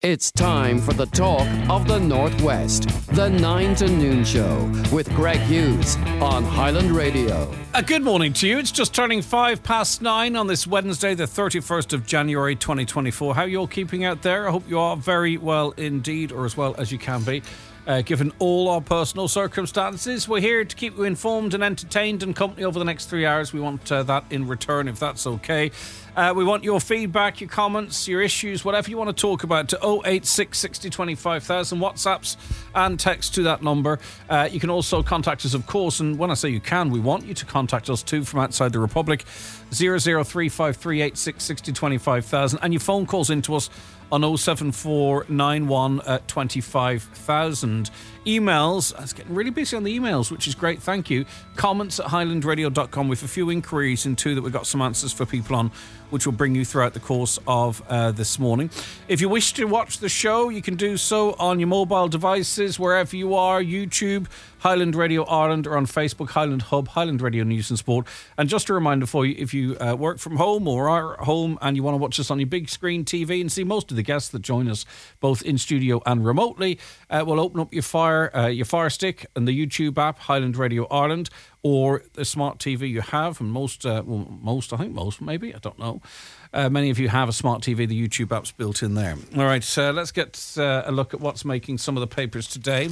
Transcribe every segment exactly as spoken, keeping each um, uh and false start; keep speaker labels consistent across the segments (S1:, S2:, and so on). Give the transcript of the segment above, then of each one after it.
S1: It's time for the talk of the Northwest. The nine to noon Show with Greg Hughes on Highland Radio.
S2: A good morning to you. It's just turning five past nine on this Wednesday, the thirty-first of January twenty twenty-four. How are you all keeping out there? I hope you are very well indeed, or as well as you can be. Uh, given all our personal circumstances, we're here to keep you informed and entertained and company over the next three hours. We want uh, that in return, if that's okay. Uh, we want your feedback, your comments, your issues, whatever you want to talk about, to oh eight six, six oh, twenty-five thousand, WhatsApps and text to that number. Uh, you can also contact us, of course, and when I say you can, we want you to contact us too from outside the Republic, zero zero three five three eight six, six oh, twenty-five thousand, and your phone calls into us on oh seven four nine one twenty-five thousand. Emails, it's getting really busy on the emails, which is great, thank you. Comments at highland radio dot com with a few inquiries and two that we've got some answers for people on, which will bring you throughout the course of uh, this morning. If you wish to watch the show, you can do so on your mobile devices, wherever you are, YouTube, Highland Radio Ireland, or on Facebook, Highland Hub, Highland Radio News and Sport. And just a reminder for you, if you uh, work from home or are at home and you want to watch us on your big screen T V and see most of the guests that join us both in studio and remotely, uh, we'll open up your Fire, uh, your Fire Stick and the YouTube app, Highland Radio Ireland, or the smart T V you have, and most, uh, well, most, I think most, maybe, I don't know. Uh, many of you have a smart T V, the YouTube app's built in there. All right, so let's get uh, a look at what's making some of the papers today.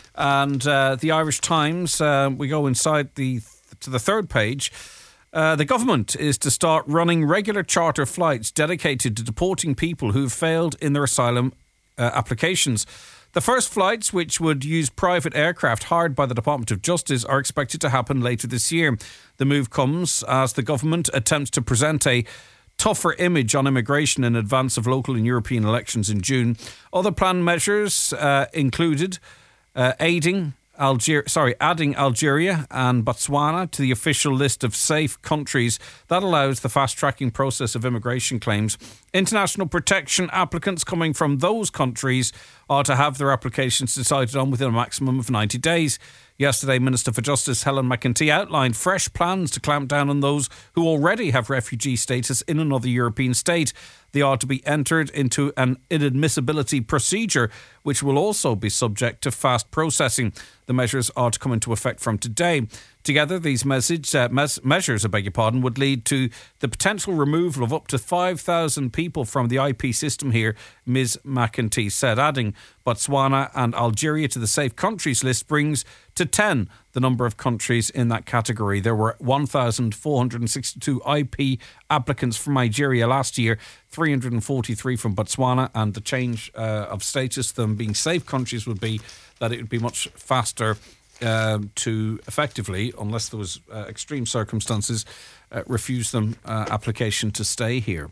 S2: And uh, the Irish Times, uh, we go inside the to the third page. Uh, the government is to start running regular charter flights dedicated to deporting people who've failed in their asylum uh, applications. The first flights, which would use private aircraft hired by the Department of Justice, are expected to happen later this year. The move comes as the government attempts to present a tougher image on immigration in advance of local and European elections in June. Other planned measures uh, included uh, aiding Algeria, sorry, adding Algeria and Botswana to the official list of safe countries that allows the fast-tracking process of immigration claims. International protection applicants coming from those countries are to have their applications decided on within a maximum of ninety days. Yesterday, Minister for Justice Helen McEntee outlined fresh plans to clamp down on those who already have refugee status in another European state. They are to be entered into an inadmissibility procedure, which will also be subject to fast processing. The measures are to come into effect from today. Together, these message, uh, mes- measures I beg your pardon, would lead to the potential removal of up to five thousand people from the I P system here, Miz McEntee said. Adding Botswana and Algeria to the safe countries list brings to ten the number of countries in that category. There were one thousand four hundred sixty-two I P applicants from Nigeria last year, three hundred forty-three from Botswana, and the change uh, of status, them being safe countries, would be that it would be much faster uh, to effectively, unless there was uh, extreme circumstances, uh, refuse them uh, application to stay here.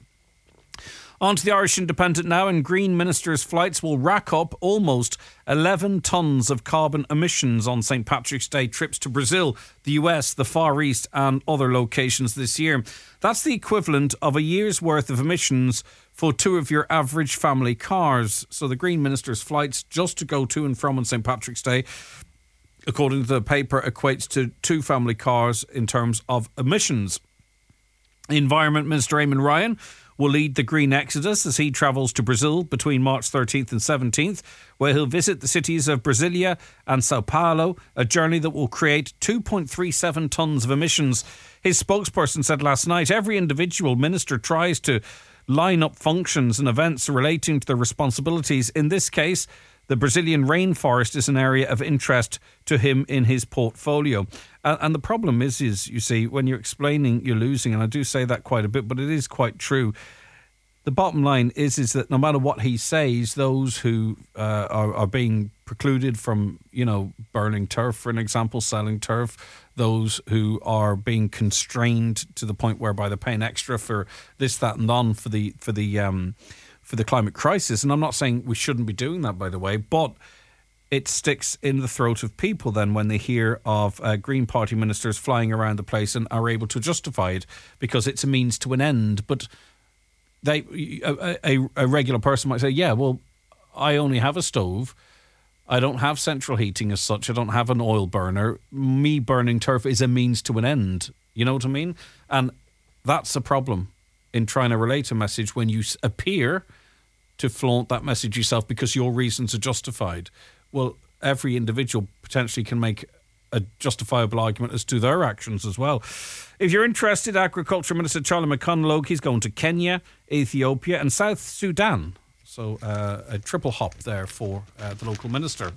S2: On to the Irish Independent now, and Green Minister's flights will rack up almost eleven tonnes of carbon emissions on Saint Patrick's Day trips to Brazil, the U S, the Far East and other locations this year. That's the equivalent of a year's worth of emissions for two of your average family cars. So the Green Minister's flights just to go to and from on Saint Patrick's Day, according to the paper, equates to two family cars in terms of emissions. Environment Minister Eamon Ryan will lead the Green Exodus as he travels to Brazil between March thirteenth and seventeenth, where he'll visit the cities of Brasilia and Sao Paulo, a journey that will create two point three seven tonnes of emissions. His spokesperson said last night every individual minister tries to line up functions and events relating to their responsibilities. In this case, the Brazilian rainforest is an area of interest to him in his portfolio. And, and the problem is, is, you see, when you're explaining, you're losing. And I do say that quite a bit, but it is quite true. The bottom line is, is that no matter what he says, those who uh, are, are being precluded from, you know, burning turf, for an example, selling turf, those who are being constrained to the point whereby they're paying extra for this, that and on for the, for the, um, for the climate crisis. And I'm not saying we shouldn't be doing that, by the way, but it sticks in the throat of people then when they hear of uh, Green Party ministers flying around the place and are able to justify it because it's a means to an end. But they, a, a, a regular person might say, yeah, well, I only have a stove. I don't have central heating as such. I don't have an oil burner. Me burning turf is a means to an end. You know what I mean? And that's a problem in trying to relate a message when you appear to flaunt that message yourself because your reasons are justified. Well, every individual potentially can make a justifiable argument as to their actions as well. If you're interested, Agriculture Minister Charlie McConalogue, he's going to Kenya, Ethiopia and South Sudan. So uh, a triple hop there for uh, the local minister.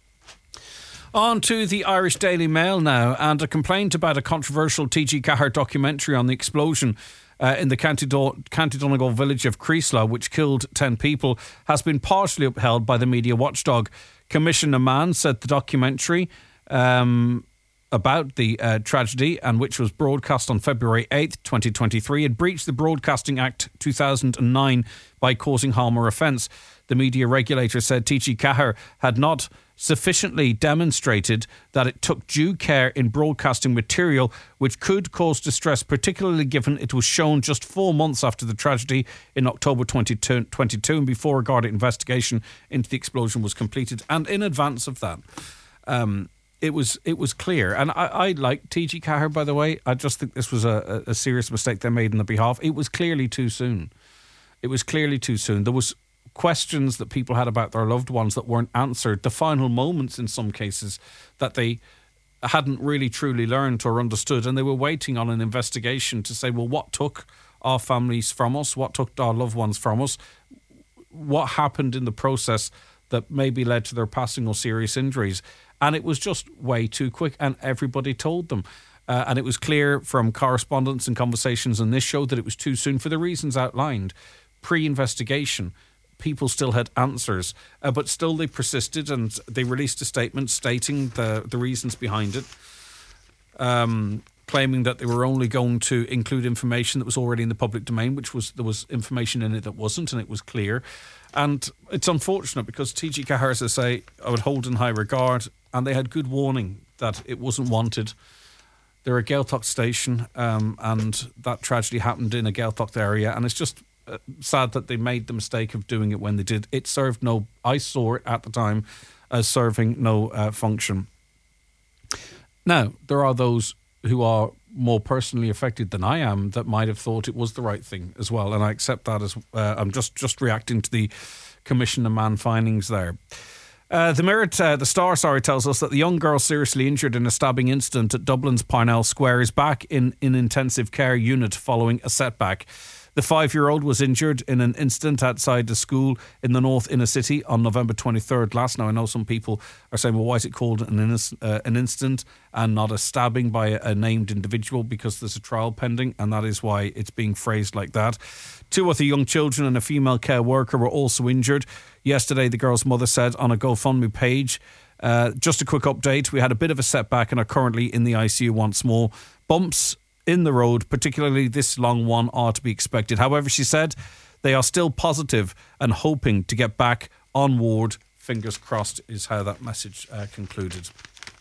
S2: On to the Irish Daily Mail now, and a complaint about a controversial T G Cahir documentary on the explosion uh, in the County, Do- County Donegal village of Creeslough, which killed ten people, has been partially upheld by the media watchdog. Commissioner Mann said the documentary um, about the uh, tragedy, and which was broadcast on February eighth, twenty twenty-three, had breached the Broadcasting Act two thousand nine by causing harm or offence. The media regulator said T G Cahir had not sufficiently demonstrated that it took due care in broadcasting material which could cause distress, particularly given it was shown just four months after the tragedy in October twenty twenty-two and before a Garda investigation into the explosion was completed, and in advance of that. Um, it was it was clear, and I, I like T G Cahir, by the way. I just think this was a, a serious mistake they made on the behalf. It was clearly too soon. It was clearly too soon. There was questions that people had about their loved ones that weren't answered. The final moments, in some cases, that they hadn't really truly learned or understood, and they were waiting on an investigation to say, well, what took our families from us? What took our loved ones from us? What happened in the process that maybe led to their passing or serious injuries? And it was just way too quick, and everybody told them. Uh, and it was clear from correspondence and conversations on this show that it was too soon for the reasons outlined. Pre-investigation, people still had answers, uh, but still they persisted, and they released a statement stating the, the reasons behind it, um, claiming that they were only going to include information that was already in the public domain, which was there was information in it that wasn't, and it was clear. And it's unfortunate because T G Cahir, as I say, I would hold in high regard, and they had good warning that it wasn't wanted. They're a Gaeltacht station, um, and that tragedy happened in a Gaeltacht area, and it's just uh, sad that they made the mistake of doing it when they did. It served no, I saw it at the time as serving no uh, function. Now, there are those who are more personally affected than I am that might have thought it was the right thing as well, and I accept that as uh, I'm just, just reacting to the Commissioner Mann findings there. Uh, the Mirror, uh, the Star, sorry, tells us that the young girl seriously injured in a stabbing incident at Dublin's Parnell Square is back in an intensive care unit following a setback. The five-year-old was injured in an incident outside the school in the North Inner City on November twenty-third last. Now, I know some people are saying, well, why is it called an, inc- uh, an incident and not a stabbing by a, a named individual? Because there's a trial pending, and that is why it's being phrased like that. Two other young children and a female care worker were also injured. Yesterday, the girl's mother said on a GoFundMe page, uh, just a quick update, we had a bit of a setback and are currently in the I C U once more. Bumps in the road, particularly this long one, are to be expected. However, she said they are still positive and hoping to get back on ward. Fingers crossed is how that message uh, concluded.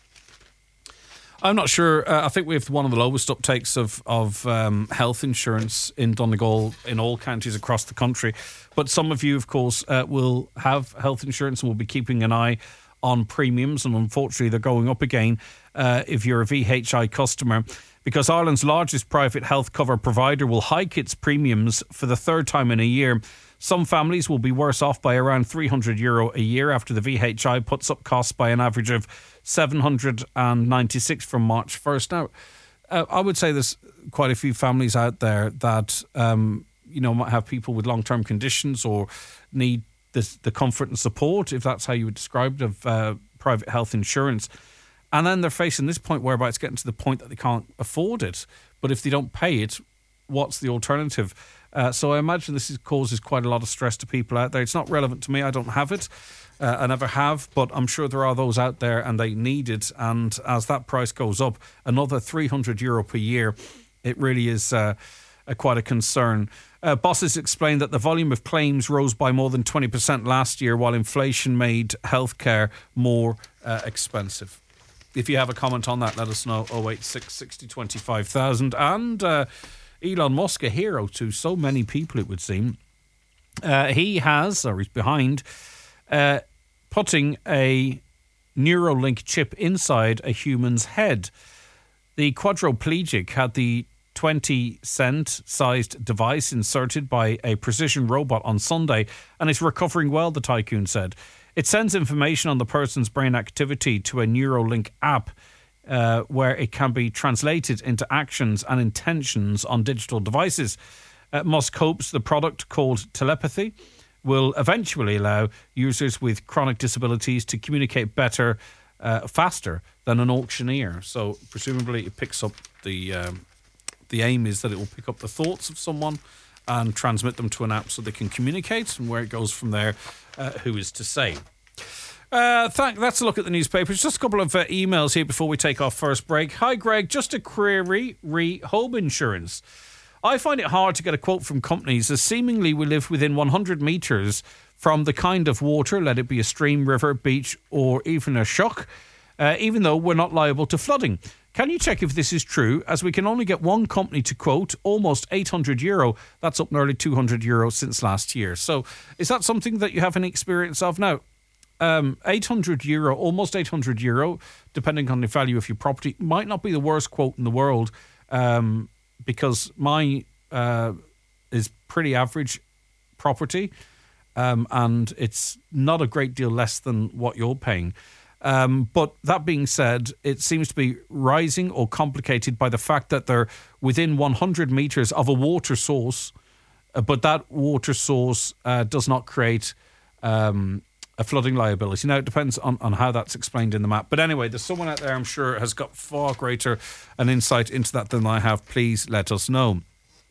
S2: I'm not sure. Uh, I think we have one of the lowest uptakes of, of um, health insurance in Donegal in all counties across the country. But some of you, of course, uh, will have health insurance and will be keeping an eye on premiums. And unfortunately, they're going up again uh, if you're a V H I customer, because Ireland's largest private health cover provider will hike its premiums for the third time in a year. Some families will be worse off by around three hundred euro a year after the V H I puts up costs by an average of seven hundred ninety-six from March first. Now, uh, I would say there's quite a few families out there that, um, you know, might have people with long-term conditions or need the, the comfort and support, if that's how you would describe it, of uh, private health insurance. And then they're facing this point whereby it's getting to the point that they can't afford it. But if they don't pay it, what's the alternative? Uh, so I imagine this is, causes quite a lot of stress to people out there. It's not relevant to me. I don't have it. Uh, I never have. But I'm sure there are those out there and they need it. And as that price goes up, another three hundred euro per year, it really is uh, a, quite a concern. Uh, bosses explained that the volume of claims rose by more than twenty percent last year, while inflation made healthcare more uh, expensive. If you have a comment on that, let us know. oh eight six, sixty, twenty-five thousand. And uh, Elon Musk, a hero to so many people, it would seem. Uh, he has, or he's behind, uh, putting a Neuralink chip inside a human's head. The quadriplegic had the twenty cent sized device inserted by a precision robot on Sunday and is recovering well, the tycoon said. It sends information on the person's brain activity to a Neuralink app uh, where it can be translated into actions and intentions on digital devices. Uh, Musk hopes the product, called Telepathy, will eventually allow users with chronic disabilities to communicate better, uh, faster than an auctioneer. So presumably it picks up the um, the aim is that it will pick up the thoughts of someone and transmit them to an app so they can communicate, and where it goes from there, uh, who is to say. Uh, thank, that's a look at the newspapers. Just a couple of uh, emails here before we take our first break. Hi, Greg. Just a query re home insurance. I find it hard to get a quote from companies as seemingly we live within one hundred metres from the kind of water, let it be a stream, river, beach, or even a shock, uh, even though we're not liable to flooding. Can you check if this is true, as we can only get one company to quote almost eight hundred euro. That's up nearly two hundred euro since last year. So is that something that you have any experience of now? Um, eight hundred euro, almost eight hundred euro, depending on the value of your property, might not be the worst quote in the world, um, because my uh, is pretty average property, um, and it's not a great deal less than what you're paying. Um, but that being said, it seems to be rising or complicated by the fact that they're within one hundred metres of a water source, uh, but that water source uh, does not create um, a flooding liability. Now, it depends on, on how that's explained in the map. But anyway, there's someone out there, I'm sure, has got far greater an insight into that than I have. Please let us know.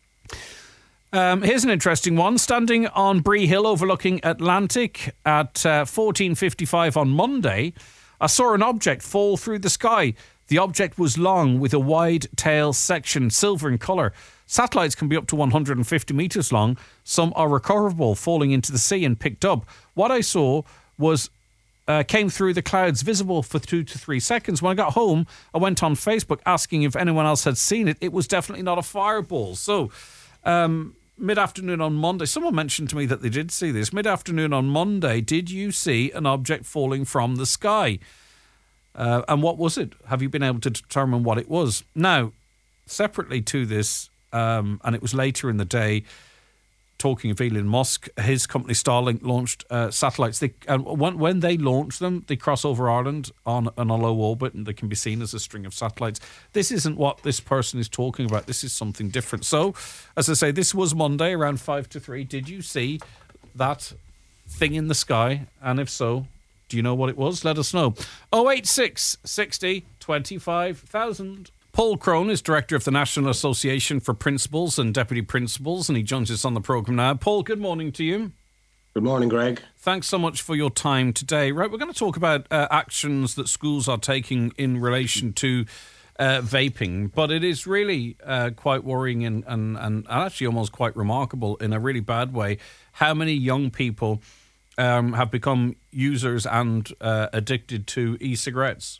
S2: Um, here's an interesting one. Standing on Bree Hill overlooking Atlantic at uh, fourteen fifty-five on Monday, I saw an object fall through the sky. The object was long with a wide tail section, silver in colour. Satellites can be up to one hundred fifty metres long. Some are recoverable, falling into the sea and picked up. What I saw was uh, came through the clouds, visible for two to three seconds. When I got home, I went on Facebook asking if anyone else had seen it. It was definitely not a fireball. So, um, mid-afternoon on Monday, someone mentioned to me that they did see this. Mid-afternoon on Monday, did you see an object falling from the sky? Uh, and what was it? Have you been able to determine what it was? Now, separately to this, um, and it was later in the day, talking of Elon Musk, his company Starlink launched uh, satellites. They, and when, when they launch them, they cross over Ireland on an low orbit, and they can be seen as a string of satellites. This isn't what this person is talking about. This is something different. So, as I say, this was Monday around five to three. Did you see that thing in the sky? And if so, do you know what it was? Let us know. oh eight six, sixty, twenty-five thousand. Paul Crone is Director of the National Association for Principals and Deputy Principals, and he joins us on the programme now. Paul, good morning to you.
S3: Good morning, Greg.
S2: Thanks so much for your time today. Right, we're going to talk about uh, actions that schools are taking in relation to uh, vaping, but it is really uh, quite worrying and, and, and actually almost quite remarkable in a really bad way how many young people um, have become users and uh, addicted to e-cigarettes.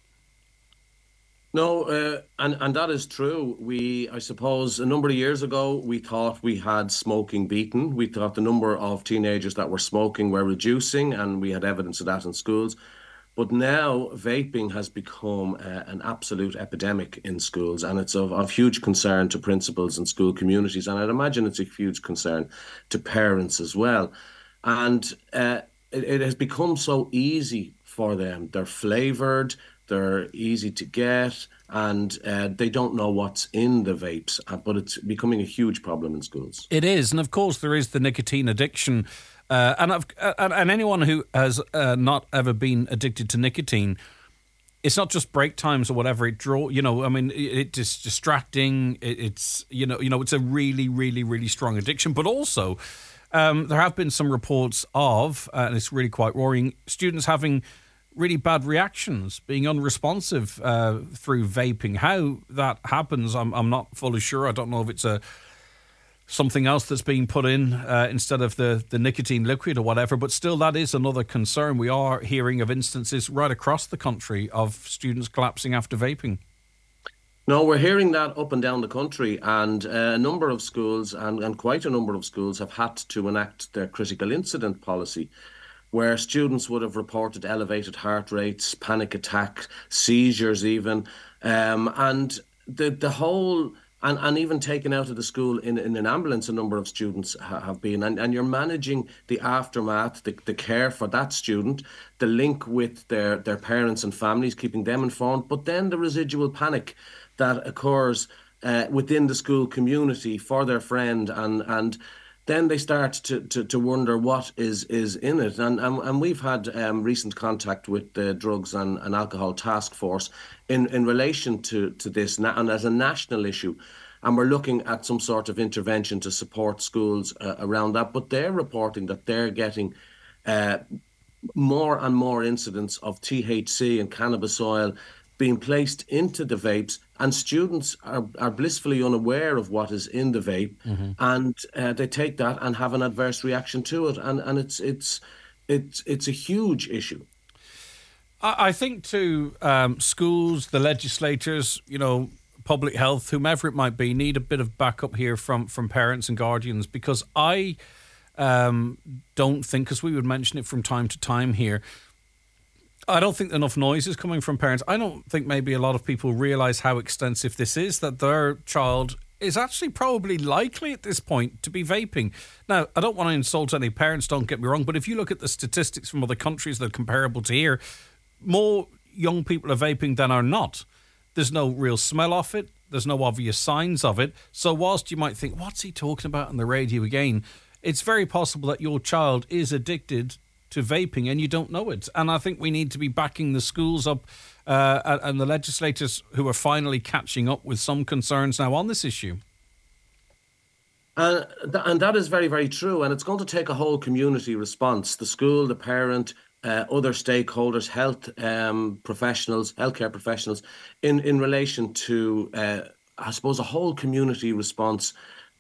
S3: No, uh, and, and that is true. We, I suppose, a number of years ago, we thought we had smoking beaten. We thought the number of teenagers that were smoking were reducing, and we had evidence of that in schools. But now vaping has become uh, an absolute epidemic in schools, and it's of, of huge concern to principals and school communities. And I'd imagine it's a huge concern to parents as well. And uh, it, it has become so easy for them. They're flavoured. They're easy to get, and uh, they don't know what's in the vapes, uh, but it's becoming a huge problem in schools.
S2: It is, and of course there is the nicotine addiction, uh, and, I've, uh, and anyone who has uh, not ever been addicted to nicotine, it's not just break times or whatever it draw. You know, I mean, it, it's distracting. It, it's you know, you know, it's a really, really, really strong addiction, but also um, there have been some reports of, uh, and it's really quite worrying, students having really bad reactions, being unresponsive uh, through vaping. How that happens, I'm I'm not fully sure. I don't know if it's a something else that's being put in uh, instead of the, the nicotine liquid or whatever, but still that is another concern. We are hearing of instances right across the country of students collapsing after vaping.
S3: No, we're hearing that up and down the country, and uh, a number of schools, and, and quite a number of schools, have had to enact their critical incident policy, where students would have reported elevated heart rates, panic attack, seizures even. Um, and the the whole and, and even taken out of the school in, in an ambulance, a number of students ha- have been. And, and you're managing the aftermath, the, the care for that student, the link with their, their parents and families, keeping them informed, but then the residual panic that occurs uh, within the school community for their friend, and and then they start to, to, to wonder what is, is in it. And, and, and we've had um, recent contact with the Drugs and, and Alcohol Task Force in, in relation to, to this, and as a national issue. And we're looking at some sort of intervention to support schools uh, around that. But they're reporting that they're getting uh, more and more incidents of T H C and cannabis oil being placed into the vapes, and students are, are blissfully unaware of what is in the vape, mm-hmm. and uh, they take that and have an adverse reaction to it, and and it's it's it's it's a huge issue.
S2: I think to um, schools, the legislators, you know, public health, whomever it might be, need a bit of backup here from from parents and guardians, because I um, don't think, because we would mention it from time to time here, I don't think enough noise is coming from parents. I don't think maybe a lot of people realise how extensive this is, that their child is actually probably likely at this point to be vaping. Now, I don't want to insult any parents, don't get me wrong, but if you look at the statistics from other countries that are comparable to here, more young people are vaping than are not. There's no real smell of it. There's no obvious signs of it. So whilst you might think, what's he talking about on the radio again? It's very possible that your child is addicted to vaping and you don't know it. And I think we need to be backing the schools up uh, and the legislators who are finally catching up with some concerns now on this issue.
S3: Uh, th- and that is very, very true. And it's going to take a whole community response. The school, the parent, uh, other stakeholders, health um, professionals, healthcare professionals, in, in relation to, uh, I suppose, a whole community response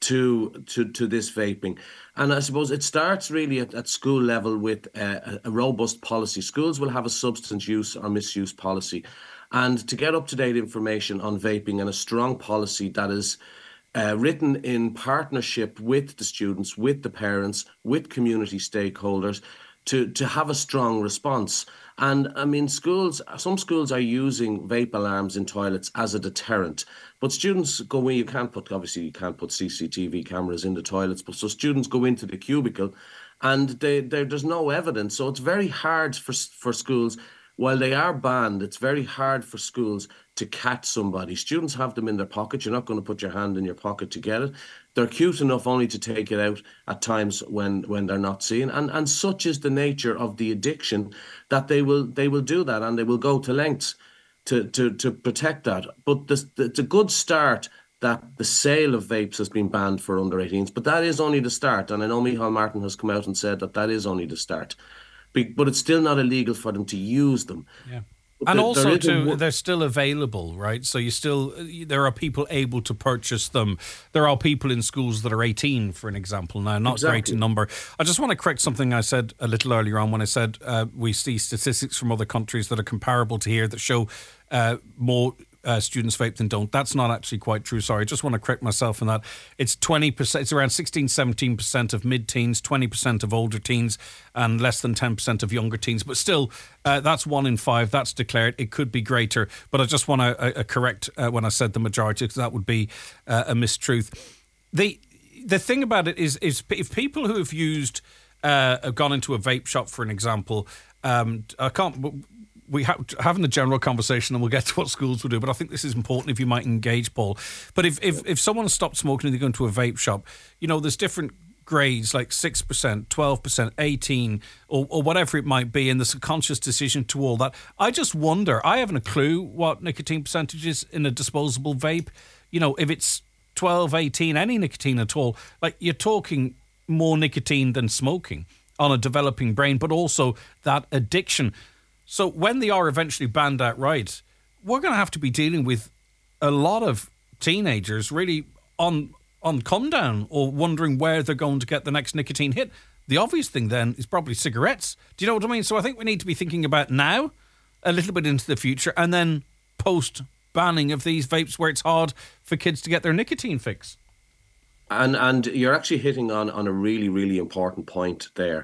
S3: to to to this vaping. And I suppose it starts really at, at school level with a, a robust policy. Schools will have a substance use or misuse policy, and to get up-to-date information on vaping and a strong policy that is uh, written in partnership with the students, with the parents, with community stakeholders, to to have a strong response. And I mean, schools, some schools are using vape alarms in toilets as a deterrent. But students go in, you can't put, obviously you can't put C C T V cameras in the toilets, but so students go into the cubicle and they, they, there's no evidence. So it's very hard for for schools, while they are banned, it's very hard for schools to catch somebody. Students have them in their pocket. You're not going to put your hand in your pocket to get it. They're cute enough only to take it out at times when, when they're not seen. And and such is the nature of the addiction that they will they will do that, and they will go to lengths to to, to protect that. But this, it's a good start that the sale of vapes has been banned for under eighteens. But that is only the start. And I know Micheál Martin has come out and said that that is only the start. But it's still not illegal for them to use them.
S2: Yeah. And also, too, they're still available, right? So you still, there are people able to purchase them. There are people in schools that are eighteen, for an example. Now, not
S3: exactly.
S2: great in number. I just want to correct something I said a little earlier on when I said uh, we see statistics from other countries that are comparable to here that show uh, more Uh, students vape than don't. That's not actually quite true. Sorry, I just want to correct myself on that. It's twenty percent, it's around sixteen, seventeen percent of mid-teens, twenty percent of older teens, and less than ten percent of younger teens. But still, uh, that's one in five. That's declared. It could be greater. But I just want to uh, correct uh, when I said the majority, because that would be uh, a mistruth. The the thing about it is, is if people who have used, uh, have gone into a vape shop, for an example, um, I can't... We have having the general conversation, and we'll get to what schools will do. But I think this is important if you might engage, Paul. But if if, if someone stopped smoking and they go into a vape shop, you know, there's different grades like six percent, twelve percent, eighteen, or, or whatever it might be, and there's a conscious decision to all that. I just wonder, I haven't a clue what nicotine percentage is in a disposable vape. You know, if it's twelve, eighteen, any nicotine at all, like you're talking more nicotine than smoking on a developing brain, but also that addiction. So when they are eventually banned outright, we're going to have to be dealing with a lot of teenagers really on on come down or wondering where they're going to get the next nicotine hit. The obvious thing then is probably cigarettes. Do you know what I mean? So I think we need to be thinking about now, a little bit into the future, and then post-banning of these vapes where it's hard for kids to get their nicotine fix.
S3: And and you're actually hitting on, on a really, really important point there.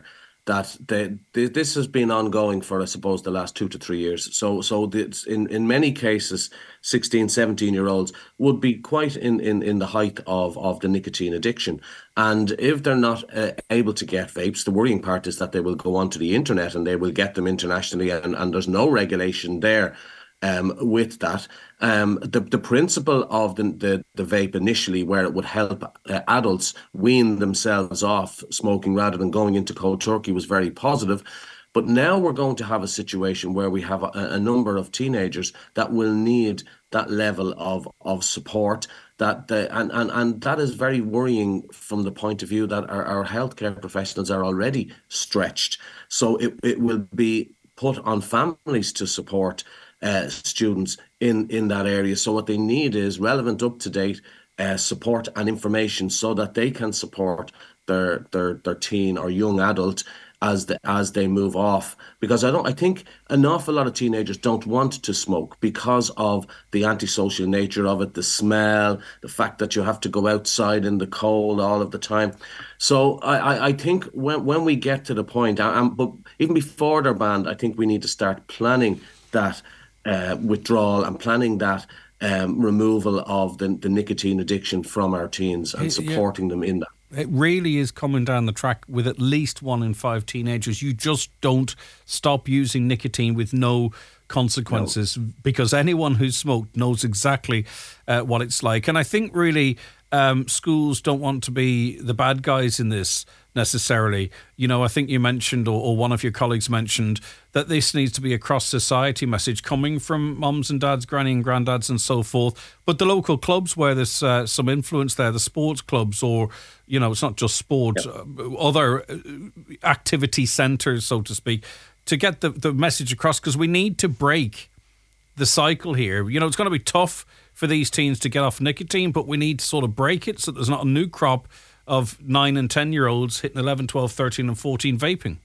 S3: that they, they, this has been ongoing for, I suppose, the last two to three years. So, so it's in, in many cases, sixteen, seventeen year olds would be quite in, in, in the height of, of the nicotine addiction. And if they're not uh, able to get vapes, the worrying part is that they will go onto the internet and they will get them internationally, and, and there's no regulation there. Um, with that, um, the the principle of the, the the vape initially, where it would help uh, adults wean themselves off smoking rather than going into cold turkey, was very positive. But now we're going to have a situation where we have a, a number of teenagers that will need that level of of support. That the, and, and and that is very worrying from the point of view that our, our healthcare professionals are already stretched. So it, it will be put on families to support Uh, students in, in that area. So what they need is relevant, up-to-date uh, support and information so that they can support their their their teen or young adult as the, as they move off. Because I don't, I think an awful lot of teenagers don't want to smoke because of the antisocial nature of it, the smell, the fact that you have to go outside in the cold all of the time. So I, I, I think when when we get to the point, um, but even before they're banned, I think we need to start planning that Uh, withdrawal and planning that um, removal of the, the nicotine addiction from our teens and supporting yeah. them in that.
S2: It really is coming down the track with at least one in five teenagers. You just don't stop using nicotine with no consequences, no. because anyone who's smoked knows exactly uh, what it's like. And I think really um, schools don't want to be the bad guys in this necessarily. You know, I think you mentioned, or, or one of your colleagues mentioned, that this needs to be a cross-society message coming from mums and dads, granny and granddads and so forth. But the local clubs where there's uh, some influence there, the sports clubs, or, you know, it's not just sport, yep. uh, other activity centres, so to speak, to get the, the message across, because we need to break the cycle here. You know, it's going to be tough for these teens to get off nicotine, but we need to sort of break it so there's not a new crop of nine and ten year olds hitting eleven, twelve, thirteen and fourteen vaping.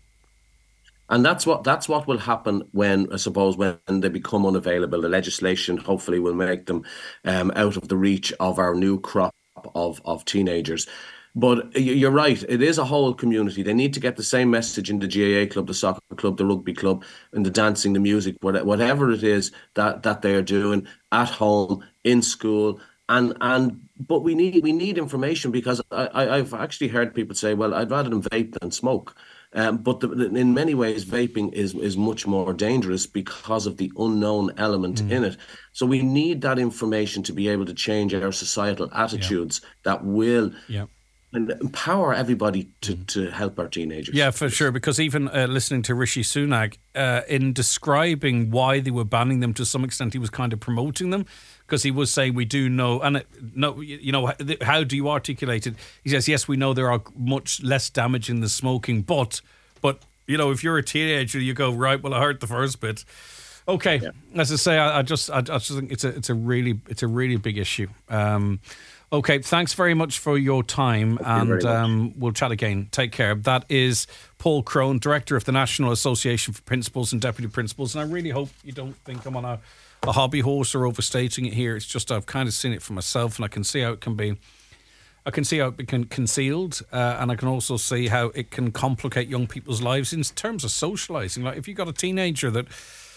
S3: And that's what that's what will happen when, I suppose, when they become unavailable. The legislation hopefully will make them um, out of the reach of our new crop of, of teenagers. But you're right, it is a whole community. They need to get the same message in the G A A club, the soccer club, the rugby club, and the dancing, the music, whatever it is that, that they are doing at home, in school. And and but we need we need information, because I, I've actually heard people say, well, I'd rather them vape than smoke. Um, but the, in many ways, vaping is, is much more dangerous because of the unknown element mm. in it. So we need that information to be able to change our societal attitudes yeah. that will yeah. and empower everybody to, mm. to help our teenagers.
S2: Yeah, for sure. Because even uh, listening to Rishi Sunak, uh, in describing why they were banning them, to some extent, he was kind of promoting them. Because he was saying, we do know, and it, no, you know, how do you articulate it? He says, yes, we know there are much less damaging than smoking, but, but you know, if you're a teenager, you go, right, well, I heard the first bit. Okay, yeah. As I say, I, I just, I, I just think it's a, it's a really, it's a really big issue. Um, okay, thanks very much for your time, Thank and um, we'll chat again. Take care. That is Paul Crone, Director of the National Association for Principals and Deputy Principals, and I really hope you don't think I'm on a a hobby horse or overstating it here. It's just I've kind of seen it for myself, and I can see how it can be. I can see how it can concealed, uh, and I can also see how it can complicate young people's lives in terms of socialising. Like if you've got a teenager that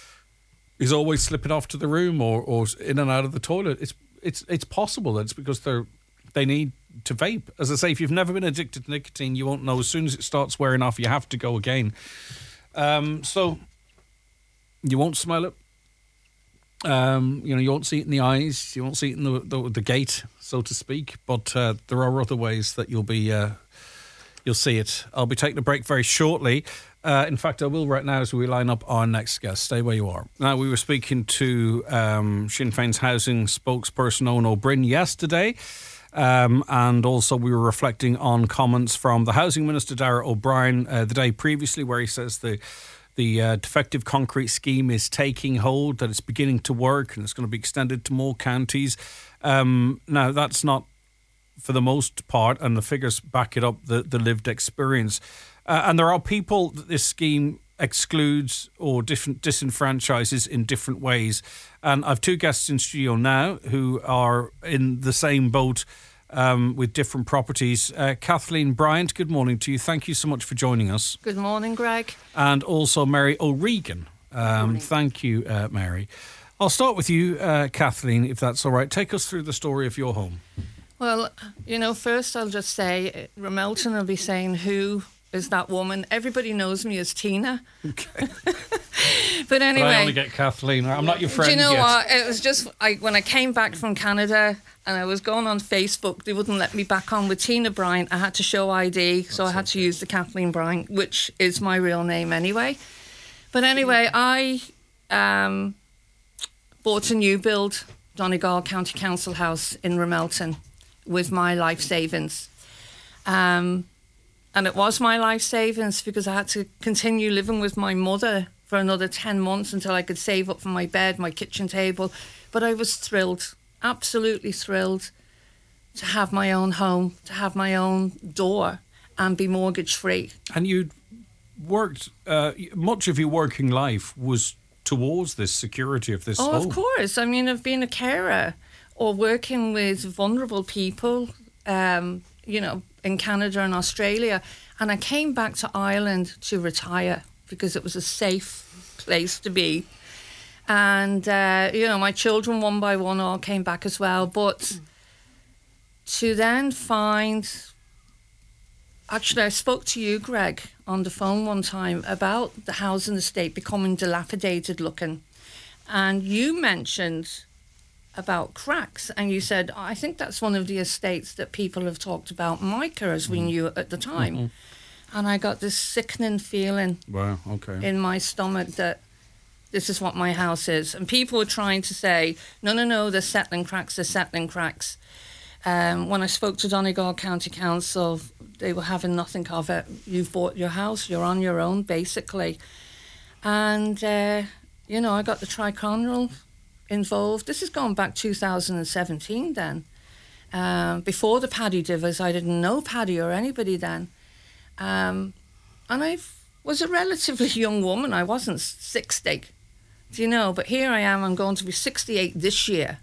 S2: is always slipping off to the room or, or in and out of the toilet, it's it's it's possible that it's because they're they need to vape. As I say, if you've never been addicted to nicotine, you won't know. As soon as it starts wearing off, you have to go again. Um, so you won't smell it. Um, you know, you won't see it in the eyes, you won't see it in the the, the gate, so to speak. But uh, there are other ways that you'll be uh, you'll see it. I'll be taking a break very shortly. Uh, in fact, I will right now as we line up our next guest. Stay where you are. Now, we were speaking to um, Sinn Féin's housing spokesperson Owen O'Brien yesterday. Um, and also we were reflecting on comments from the Housing Minister, Darragh O'Brien, uh, the day previously, where he says the The uh, defective concrete scheme is taking hold, that it's beginning to work and it's going to be extended to more counties. Um, now, that's not, for the most part, and the figures back it up, the, the lived experience. Uh, and there are people that this scheme excludes or different disenfranchises in different ways. And I've two guests in studio now who are in the same boat um, with different properties. Uh, Kathleen Bryant, good morning to you. Thank you so much for joining us.
S4: Good morning, Greg.
S2: And also Mary O'Regan. Um, thank you, uh, Mary. I'll start with you, uh, Kathleen, if that's all right. Take us through the story of your home.
S4: Well, you know, first I'll just say, Ramelton will be saying, who is that woman? Everybody knows me as Tina.
S2: Okay.
S4: But anyway.
S2: But I only get Kathleen. I'm not your friend
S4: Do you know
S2: yet.
S4: what? It was just, I, when I came back from Canada and I was going on Facebook, they wouldn't let me back on with Tina Bryant. I had to show I D, so
S2: That's
S4: I had
S2: okay.
S4: to use the Kathleen Bryant, which is my real name anyway. But anyway, I um, bought a new build Donegal County Council house in Ramelton with my life savings. Um, and it was my life savings because I had to continue living with my mother for another ten months until I could save up for my bed, my kitchen table. But I was thrilled, absolutely thrilled to have my own home, to have my own door and be mortgage free.
S2: And you'd worked, uh, much of your working life was towards this security of this
S4: Oh,
S2: home.
S4: of course. I mean, I've been a carer or working with vulnerable people, um, you know, in Canada and Australia. And I came back to Ireland to retire because it was a safe place to be. And, uh, you know, my children one by one all came back as well. But to then find... Actually, I spoke to you, Greg, on the phone one time about the housing estate becoming dilapidated looking. And you mentioned about cracks, and you said, oh, I think that's one of the estates that people have talked about, Mica, as we knew it at the time. Mm-hmm. And I got this sickening feeling
S2: Wow, okay.
S4: in my stomach that this is what my house is. And people were trying to say, no, no, no, they're settling cracks, they're settling cracks. Um, when I spoke to Donegal County Council, they were having nothing of it. You've bought your house, you're on your own, basically. And, uh, you know, I got the Triconral involved. This is going back two thousand seventeen then. Um, before the Paddy Divers, I didn't know Paddy or anybody then. Um, and I was a relatively young woman. I wasn't sixty, do you know? But here I am, I'm going to be sixty-eight this year.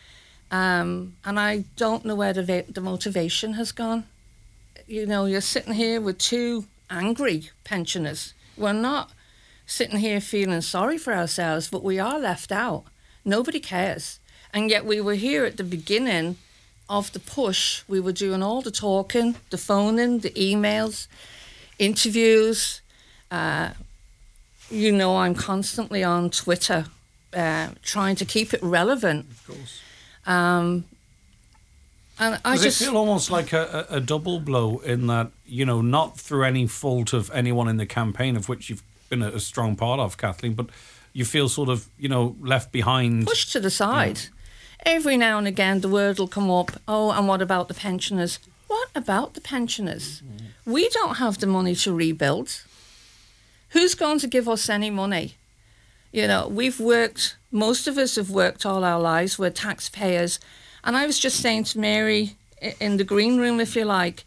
S4: Um, and I don't know where the, va- the motivation has gone. You know, you're sitting here with two angry pensioners. We're not sitting here feeling sorry for ourselves, but we are left out. Nobody cares. And yet we were here at the beginning of the push. We were doing all the talking, the phoning, the emails, interviews. Uh, you know, I'm constantly on Twitter uh, trying to keep it relevant.
S2: Of course.
S4: Um, and I
S2: Does
S4: just
S2: it feel almost like a, a, a double blow in that, you know, not through any fault of anyone in the campaign, of which you've been a, a strong part of, Kathleen, but you feel sort of, you know, left behind.
S4: pushed to the side. Yeah. Every now and again, the word will come up, oh, and what about the pensioners? What about the pensioners? Mm-hmm. We don't have the money to rebuild. Who's going to give us any money? You know, we've worked, most of us have worked all our lives, we're taxpayers. And I was just saying to Mary, in the green room, if you like,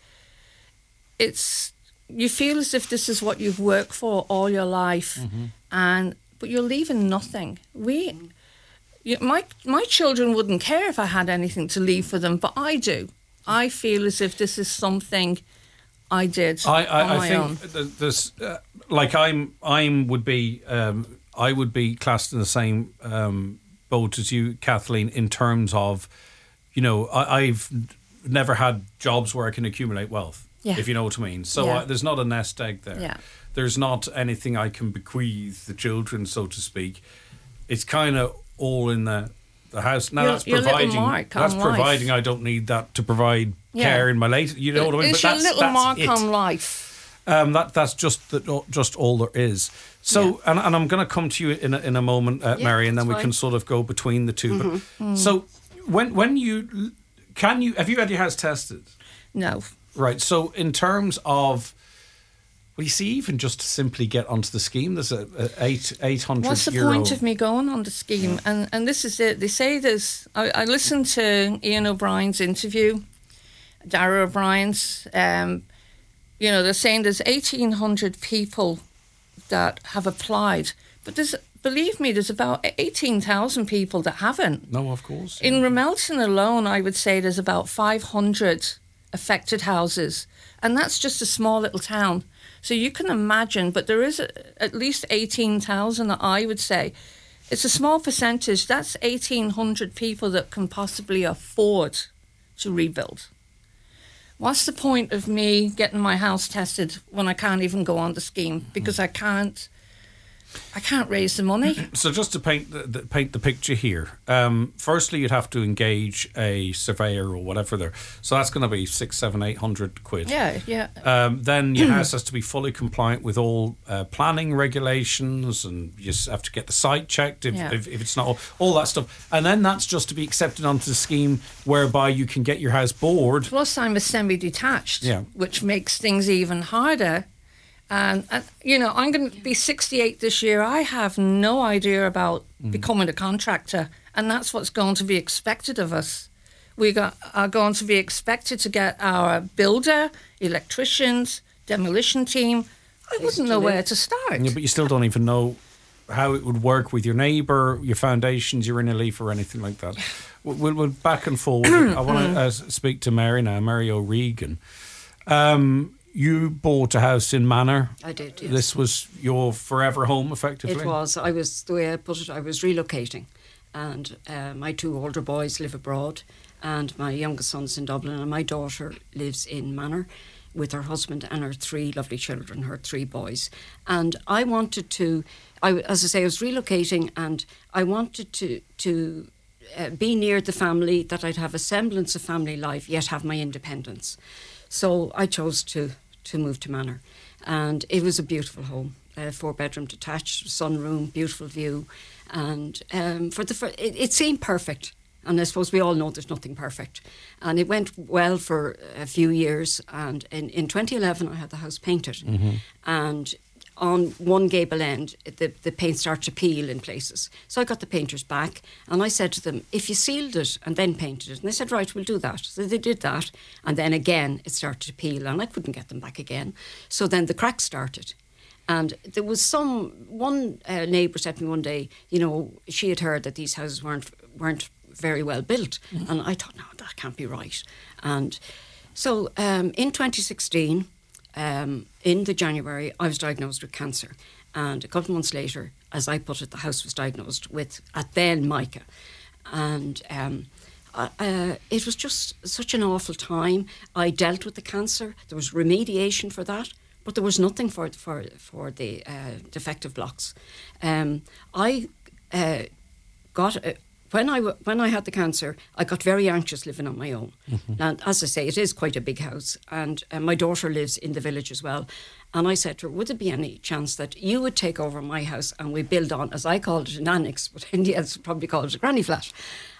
S4: it's, you feel as if this is what you've worked for all your life, mm-hmm. and but you're leaving nothing. We, you, my my children wouldn't care if I had anything to leave for them, but I do. I feel as if this is something I did
S2: I, I,
S4: on my
S2: I think
S4: own.
S2: there's, uh, like I'm, I'm would be, um, I would be classed in the same um, boat as you, Kathleen, in terms of, you know, I, I've never had jobs where I can accumulate wealth,
S4: yeah.
S2: if you know what I mean. So
S4: yeah.
S2: I, there's not a nest egg there.
S4: Yeah.
S2: There's not anything I can bequeath the children, so to speak. It's kind of all in the the house. Now
S4: your,
S2: that's
S4: your
S2: providing
S4: mark
S2: that's
S4: on
S2: providing
S4: life.
S2: I don't need that to provide
S4: Yeah.
S2: care in my later. You know what I mean?
S4: It's
S2: but
S4: your
S2: that's,
S4: little
S2: that's
S4: mark
S2: it.
S4: on life.
S2: Um, that that's just the, just all there is. So,
S4: Yeah.
S2: and, and I'm going to come to you in a, in a moment, uh,
S4: Yeah,
S2: Mary, and then we
S4: that's
S2: can
S4: fine.
S2: sort of go between the two.
S4: Mm-hmm.
S2: But,
S4: Mm.
S2: So, when when you can you have you had your house tested?
S4: No.
S2: Right. So, in terms of, well, you see, even just to simply get onto the scheme, there's a, a eight eight hundred.
S4: What's the
S2: euro.
S4: point of me going on the scheme? Yeah. And and this is it. They say there's. I, I listened to Ian O'Brien's interview, Dara O'Brien's. Um, you know, they're saying there's eighteen hundred people that have applied, but there's, believe me, there's about eighteen thousand people that haven't.
S2: No, of course.
S4: In
S2: yeah.
S4: Ramelton alone, I would say there's about five hundred affected houses, and that's just a small little town. So you can imagine, but there is a, at least eighteen thousand that I would say. It's a small percentage. That's eighteen hundred people that can possibly afford to rebuild. What's the point of me getting my house tested when I can't even go on the scheme because I can't I can't raise the money?
S2: So just to paint the, the paint the picture here, um, firstly you'd have to engage a surveyor or whatever there. So that's going to be six, seven, eight hundred quid.
S4: Yeah, yeah.
S2: Um, then your house has to be fully compliant with all uh, planning regulations, and you just have to get the site checked if,
S4: Yeah.
S2: if, if it's not all, all that stuff. And then that's just to be accepted onto the scheme, whereby you can get your house bored.
S4: Plus, I'm a semi-detached,
S2: Yeah.
S4: which makes things even harder. And, and you know, I'm going to be sixty-eight this year. I have no idea about
S2: Mm.
S4: becoming a contractor, and that's what's going to be expected of us. We got, are going to be expected to get our builder, electricians, demolition team. I wouldn't know where to start.
S2: Yeah, but you still don't even know how it would work with your neighbour, your foundations, your inner leaf, or anything like that. We'll, we'll back and forward. I want to uh, speak to Mary now, Mary O'Regan. Um, you bought a house in Manor.
S5: I did, yes.
S2: This was your forever home, effectively?
S5: It was. I was, the way I put it, I was relocating. And uh, my two older boys live abroad, and my youngest son's in Dublin, and my daughter lives in Manor with her husband and her three lovely children, her three boys. And I wanted to, I, as I say, I was relocating, and I wanted to to uh, be near the family, that I'd have a semblance of family life, yet have my independence. So I chose to, to move to Manor. And it was a beautiful home, uh, four-bedroom detached, sunroom, beautiful view. And um, for the fir- it, it seemed perfect. And I suppose we all know there's nothing perfect. And it went well for a few years. And in, in twenty eleven, I had the house painted. Mm-hmm. And on one gable end, the, the paint started to peel in places. So I got the painters back, and I said to them, if you sealed it and then painted it. And they said, right, we'll do that. So they did that. And then again, it started to peel, and I couldn't get them back again. So then the cracks started. And there was some, one uh, neighbour said to me one day, you know, she had heard that these houses weren't weren't very well built. Mm. And I thought, no, that can't be right. And so um, in twenty sixteen, um, in the January, I was diagnosed with cancer. And a couple of months later, as I put it, the house was diagnosed with, at then, mica. And um, uh, it was just such an awful time. I dealt with the cancer. There was remediation for that. But there was nothing for for for the uh, defective blocks. Um, I uh, got uh, when I w- when I had the cancer, I got very anxious living on my own. Mm-hmm. And as I say, it is quite a big house, and uh, my daughter lives in the village as well. And I said to her, "Would there be any chance that you would take over my house and we build on, as I called it, an annex, but Indians probably call it a granny flat?"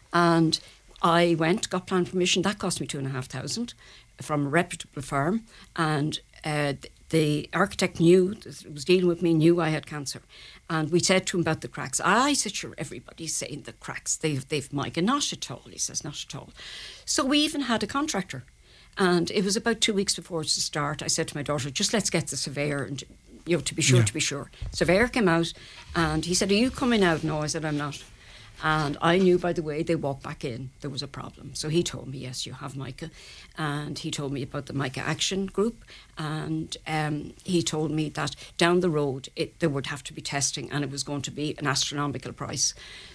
S5: And I went, got plan permission. That cost me two and a half thousand from a reputable firm, and. Uh, The architect knew, was dealing with me, knew I had cancer. And we said to him about the cracks. I said, sure, everybody's saying the cracks, they've, they've mica. Not at all, he says, not at all. So we even had a contractor. And it was about two weeks before it to start. I said to my daughter, just let's get the surveyor, and you know, to be sure, yeah. to be sure. Surveyor came out, and he said, are you coming out? No, I said, I'm not. And I knew by the way they walked back in, there was a problem. So he told me, yes, you have mica. And he told me about the Mica Action Group. And um, he told me that down the road, it, there would have to be testing, and it was going to be an astronomical price.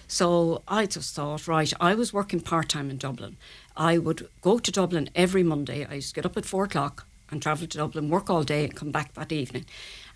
S5: So I just thought, right, I was working part-time in Dublin. I would go to Dublin every Monday. I used to get up at four o'clock and travel to Dublin, work all day and come back that evening.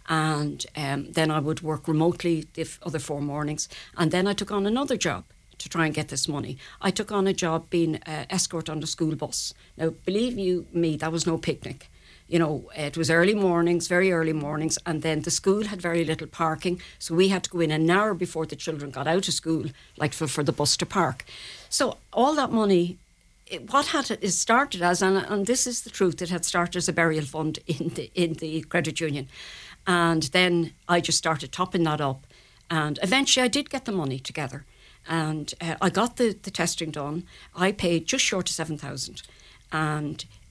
S5: And um, then I would work remotely the other four mornings. And then I took on another job to try and get this money. I took on a job being uh, escort on the school bus. Now, believe you me, that was no picnic. You know, it was early mornings, very early mornings, and then the school had very little parking, so we had to go in an hour before the children got out of school, like for, for the bus to park. So all that money, it, what had it started as, and, and this is the truth, it had started as a burial fund in the in the credit union. And then I just started topping that up. And eventually I did get the money together. And uh, I got the, the testing done. I paid just short of seven thousand. And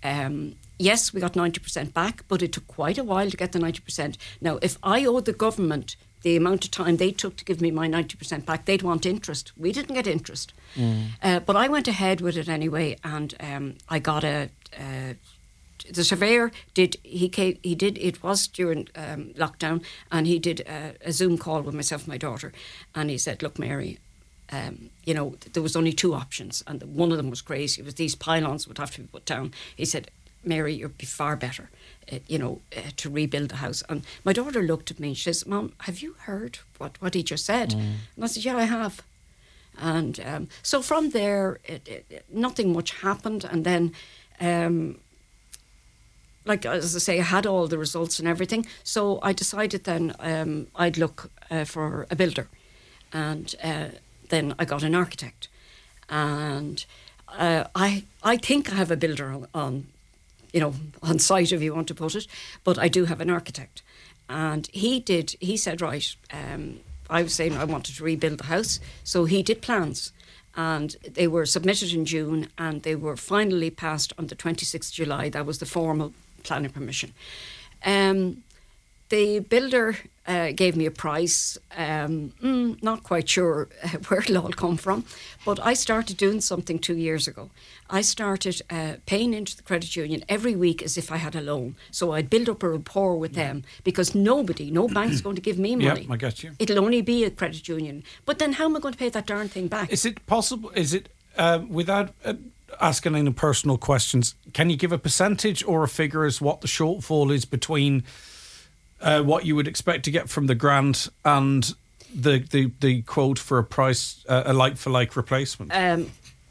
S5: Um, yes, we got ninety percent back, but it took quite a while to get the ninety percent. Now, if I owed the government the amount of time they took to give me my ninety percent back, they'd want interest. We didn't get interest. Mm. Uh, but I went ahead with it anyway, and um, I got a... Uh, the surveyor did, he came, he did, it was during um, lockdown, and he did a, a Zoom call with myself and my daughter, and he said, look, Mary, um, you know, there was only two options, and one of them was crazy. It was these pylons would have to be put down. He said, Mary, you'd be far better, uh, you know, uh, to rebuild the house. And my daughter looked at me and she says, Mom, have you heard what, what he just said? Mm. And I said, yeah, I have. And um, so from there, it, it, it, nothing much happened. And then... Um, Like, as I say, I had all the results and everything. So I decided then um, I'd look uh, for a builder. And uh, then I got an architect. And uh, I I think I have a builder on, on, you know, on site, if you want to put it. But I do have an architect. And he did, he said, right, um, I was saying I wanted to rebuild the house. So he did plans. And they were submitted in June and they were finally passed on the twenty-sixth of July. That was the formal planning permission. Um, the builder uh, gave me a price, um, mm, not quite sure where it'll all come from, but I started doing something two years ago. I started uh, paying into the credit union every week as if I had a loan. So I'd build up a rapport with them, because nobody, no bank's going to give me money.
S2: Yeah, I get you.
S5: It'll only be a credit union. But then how am I going to pay that darn thing back?
S2: Is it possible, is it, uh, without... Uh, asking any personal questions, can you give a percentage or a figure as what the shortfall is between uh, what you would expect to get from the grant and the the, the quote for a price, uh, a like-for-like replacement? Um,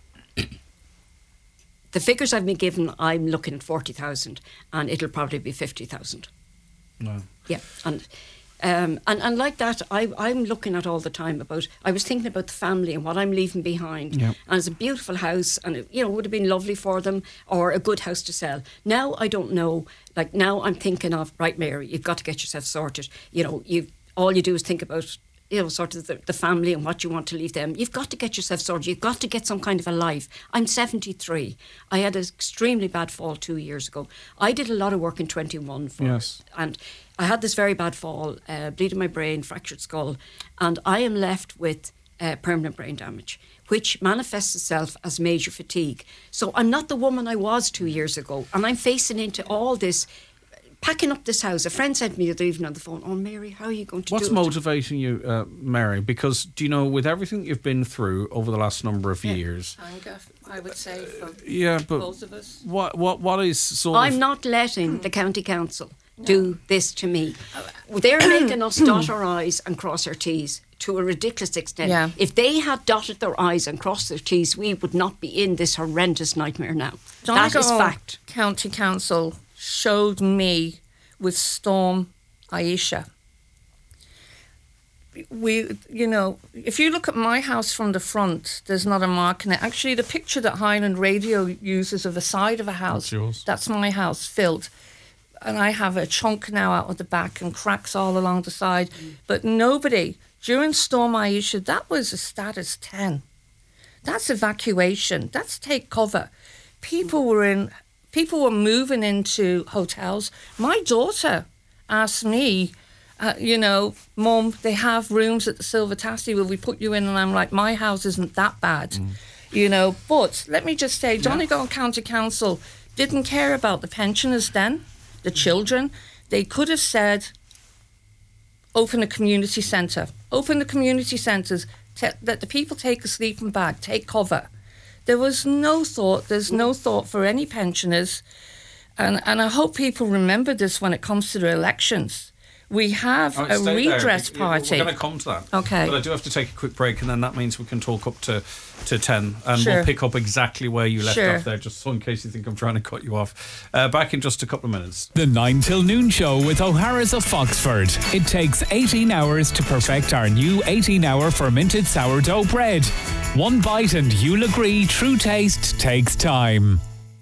S5: the figures I've been given, I'm looking at forty thousand, and it'll probably be fifty thousand.
S2: No.
S5: Yeah, and... Um, and, and like that, I, I'm looking at all the time about, I was thinking about the family and what I'm leaving behind. Yep. And it's a beautiful house and, it, you know, it would have been lovely for them, or a good house to sell. Now, I don't know, like now I'm thinking of, right, Mary, you've got to get yourself sorted. You know, you all you do is think about, you know, sort of the, the family and what you want to leave them. You've got to get yourself sorted. You've got to get some kind of a life. I'm seventy-three. I had an extremely bad fall two years ago. I did a lot of work in twenty-one. For
S2: yes.
S5: It, and I had this very bad fall, uh, bleeding my brain, fractured skull, and I am left with uh, permanent brain damage, which manifests itself as major fatigue. So I'm not the woman I was two years ago, and I'm facing into all this, packing up this house. A friend said to me the other evening on the phone, oh, Mary, how are you going to
S2: What's
S5: do it?
S2: What's motivating you, uh, Mary? Because, do you know, with everything you've been through over the last number of
S4: yeah.
S2: year,s
S4: Anger, I would say, for uh,
S2: yeah, but
S4: both of us.
S2: What, what, what is sort
S5: I'm
S2: of...
S5: not letting the county council do this to me. They're making us dot our I's and cross our T's to a ridiculous extent.
S4: Yeah.
S5: If they had dotted their I's and crossed their T's, we would not be in this horrendous nightmare now. That is fact.
S4: County Council showed me with Storm Aisha. We, you know, if you look at my house from the front, there's not a mark in it. Actually, the picture that Highland Radio uses of the side of a house,
S2: that's yours.
S4: That's my house, filled. And I have a chunk now out of the back and cracks all along the side. Mm. But nobody, during Storm Aisha, that was a status ten. That's evacuation. That's take cover. People were in, people were moving into hotels. My daughter asked me, uh, you know, Mum, they have rooms at the Silver Tassie. Will we put you in? And I'm like, my house isn't that bad, mm. you know. But let me just say, Donegal yeah. County Council didn't care about the pensioners then. The children, they could have said, open a community centre, open the community centres, te- let the people take a sleeping bag, take cover. There was no thought, there's no thought for any pensioners. And, and I hope people remember this when it comes to the elections. We have
S2: right,
S4: a redress
S2: there.
S4: party.
S2: We're going to come to that.
S4: Okay.
S2: But I do have to take a quick break, and then that means we can talk up to, to ten, and
S4: sure.
S2: we'll pick up exactly where you left
S4: sure.
S2: off there, just so in case you think I'm trying to cut you off. Uh, back in just a couple of minutes.
S6: The nine till noon show with O'Hara's of Foxford. It takes eighteen hours to perfect our new eighteen hour fermented sourdough bread. One bite and you'll agree true taste takes time.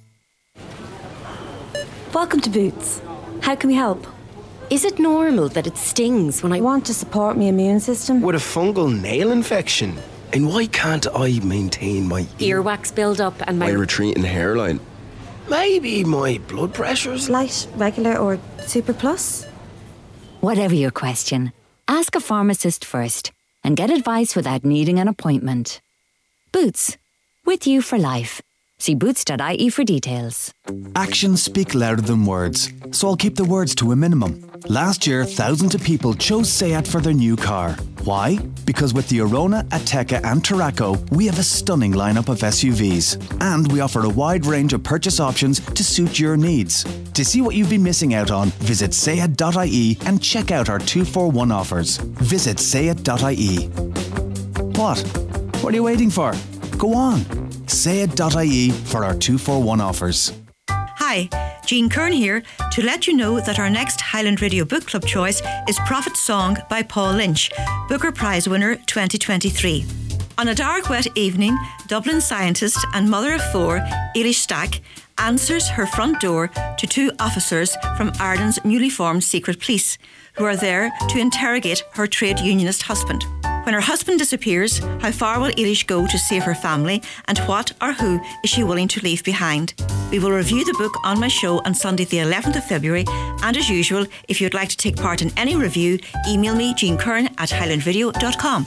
S7: Welcome to Boots. How can we help?
S8: Is it normal that it stings when I...
S7: I want to support my immune system.
S9: With a fungal nail infection? And why can't I maintain my...
S8: Earwax build-up and my...
S9: My retreating hairline? Maybe my blood pressure's
S7: Light, regular, or super plus?
S10: Whatever your question, ask a pharmacist first and get advice without needing an appointment. Boots, with you for life. See boots dot I E for details.
S11: Actions speak louder than words, so I'll keep the words to a minimum. Last year, thousands of people chose Seat for their new car. Why? Because with the Arona, Ateca and Tarraco, we have a stunning lineup of S U Vs. And we offer a wide range of purchase options to suit your needs. To see what you've been missing out on, visit seat dot I E and check out our two for one offers. Visit seat dot I E. What? What are you waiting for? Go on. seat dot I E for our two for one offers.
S12: Hi, Jean Kern here to let you know that our next Highland Radio Book Club choice is Prophet's Song by Paul Lynch, Booker Prize winner twenty twenty-three. On a dark, wet evening, Dublin scientist and mother of four, Eilish Stack, answers her front door to two officers from Ireland's newly formed secret police, who are there to interrogate her trade unionist husband. When her husband disappears, how far will Eilish go to save her family, and what or who is she willing to leave behind? We will review the book on my show on Sunday the eleventh of February, and as usual, if you'd like to take part in any review, email me Jean Kern at highland radio dot com.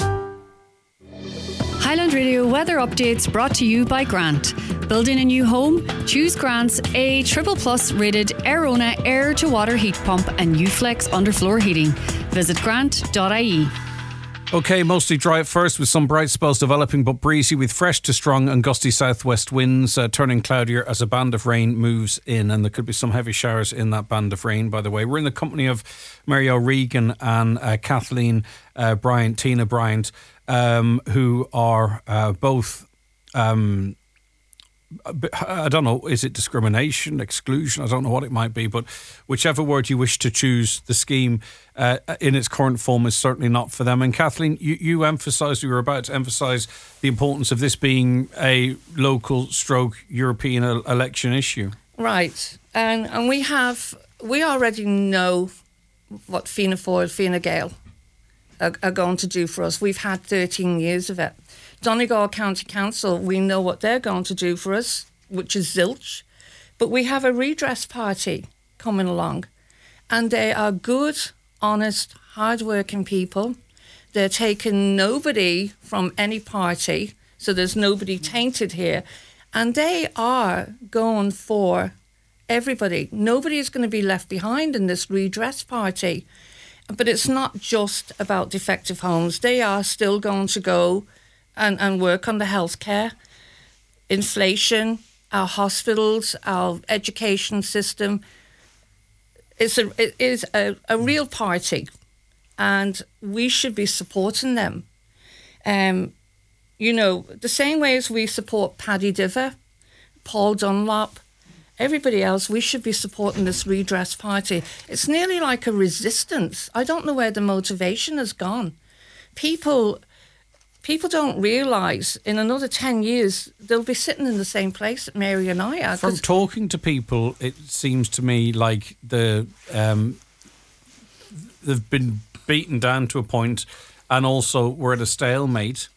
S13: Highland Radio weather updates brought to you by Grant. Building a new home? Choose Grant's A Triple Plus rated Airona air to water heat pump and U-Flex underfloor heating. Visit grant dot I E.
S2: Okay, mostly dry at first with some bright spells developing but breezy with fresh to strong and gusty southwest winds, uh, turning cloudier as a band of rain moves in, and there could be some heavy showers in that band of rain, by the way. We're in the company of Mary O'Regan and uh, Kathleen uh, Bryant, Tina Bryant, um, who are uh, both... Um, I don't know, is it discrimination, exclusion? I don't know what it might be, but whichever word you wish to choose, the scheme uh, in its current form is certainly not for them. And Kathleen, you, you emphasised, you were about to emphasise the importance of this being a local stroke European election issue.
S4: Right. And and we have, we already know what Fianna Fáil, Fine Gael are, are going to do for us. We've had thirteen years of it. Donegal County Council, we know what they're going to do for us, which is zilch. But we have a redress party coming along. And they are good, honest, hard-working people. They're taking nobody from any party, so there's nobody tainted here. And they are going for everybody. Nobody is going to be left behind in this redress party. But it's not just about defective homes. They are still going to go and, and work on the healthcare, inflation, our hospitals, our education system. It's a, it is a, a real party, and we should be supporting them. Um, you know, the same way as we support Paddy Diver, Paul Dunlop, everybody else, we should be supporting this redress party. It's nearly like a resistance. I don't know where the motivation has gone. People... People don't realise in another ten years they'll be sitting in the same place that Mary and I are.
S2: From talking to people, it seems to me like the um, they've been beaten down to a point, and also we're at a stalemate.